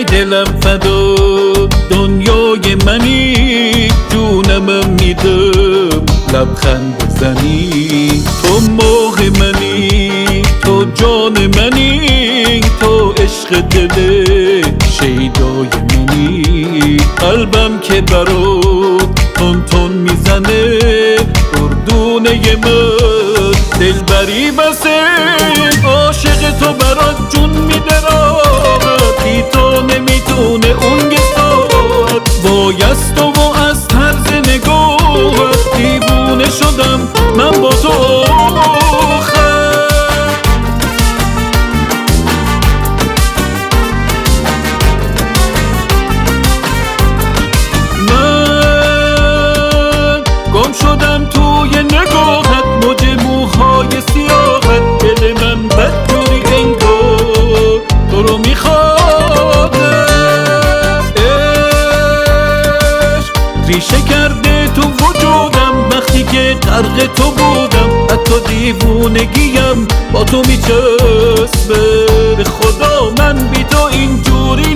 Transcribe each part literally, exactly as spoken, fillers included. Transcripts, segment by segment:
دلم فدا دنیای منی، جونمم میدم لبخند بزنی. تو ماه منی، تو جان منی، تو عشق دل شیدای منی. قلبم که برات تون تون میزنه اردونه من، دلبری بسه عاشق تو برات جون میده راحت، بی تو نمیتونه اون یه ساعت بایست و از طرز نگاهت دیوونه شدم من با تو آخر. من گم شدم توی نگاهت، موج موهای سیاهت، دل من بدجوری انگار تو رو میخواد. عشق ریشه کرده تو وجودم، وقتی که غرق تو بودم حتی دیوونگیم با تو میچسبه. به خدا من بی تو اینجوری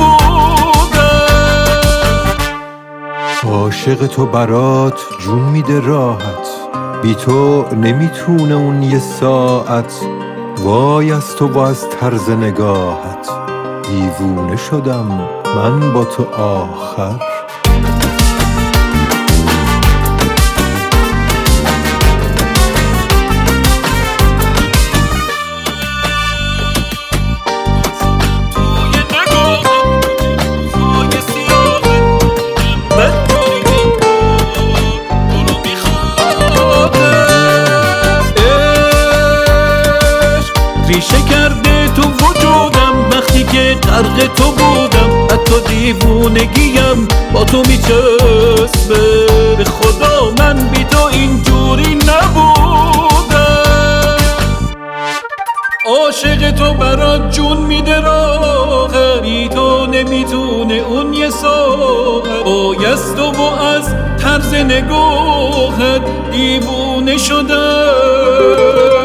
نبودم. عاشق تو برات جون میده راحت، بی تو نمیتونه اون یه ساعت وای از تو و از طرز نگاهت دیوونه شدم من با تو آخر. ریشه کرده تو وجودم، وقتی که غرق تو بودم حتی دیوونگیم با تو میچسبه. به خدا من بی تو اینجوری نبودم. عاشق تو برات جون میده راحت، بی تو نمیتونه اون یه ساعت بایست و از طرز نگاهت دیوونه شدم.